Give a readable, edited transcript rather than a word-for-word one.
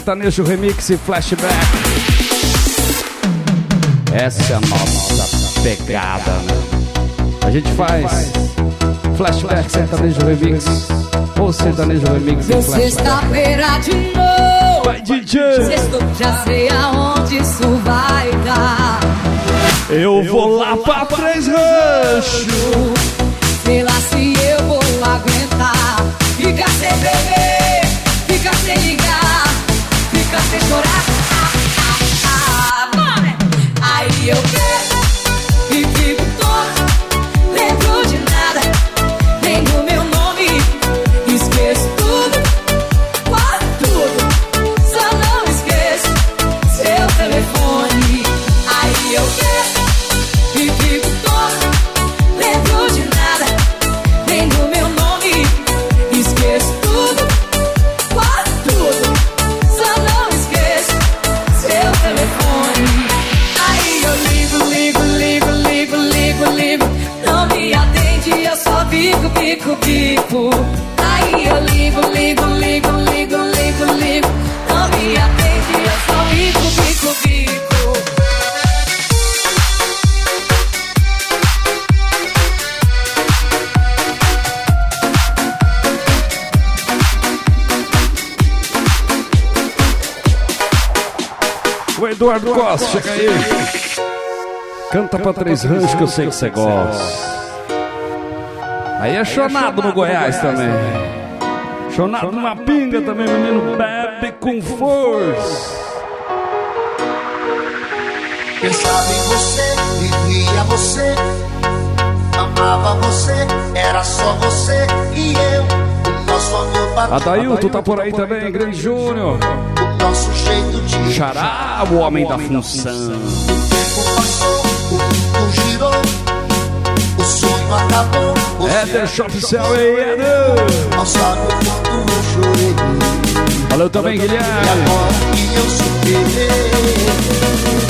Sertanejo Remix e Flashback. Essa é a nossa pegada, né? A gente faz Flashback, Sertanejo Remix ou Sertanejo Remix e Flashback. Sexta-feira de novo. Vai, DJ! Sextou, já sei aonde isso vai dar. Eu vou lá pra Três Ranchos. Sei lá se eu vou aguentar. Fica sem beber, fica sem ligar, fica sem chorar. Aí eu quero e fico tonto, lembro de nada, nem do meu nome. Esqueço tudo, quase tudo, só não esqueço seu telefone. Aí eu quero e fico tonto, lembro de nada, nem do meu nome. Esqueço tudo, quase tudo, só não esqueço seu telefone. Aí eu ligo, não me atende, eu só bico. Aí eu ligo, não me atende, eu só bico. O Eduardo Costa, chega aí. Canta pra Três Ranchos que eu sei que você gosta. Aí é chonado no Goiás também. Chonado numa pinga também, menino. Bebe com força. Pensava em você, vivia você, amava você, era só você e eu. O nosso amor bateu. Adailton tá por aí também, Grande Júnior. O nosso jeito de Xará, o homem da função. O tempo passou, o mundo girou, o sonho acabou. Éder Shop Cell aí, Éder. Não sabe o quanto eu chorei. Valeu também, Guilherme. E agora que eu superei,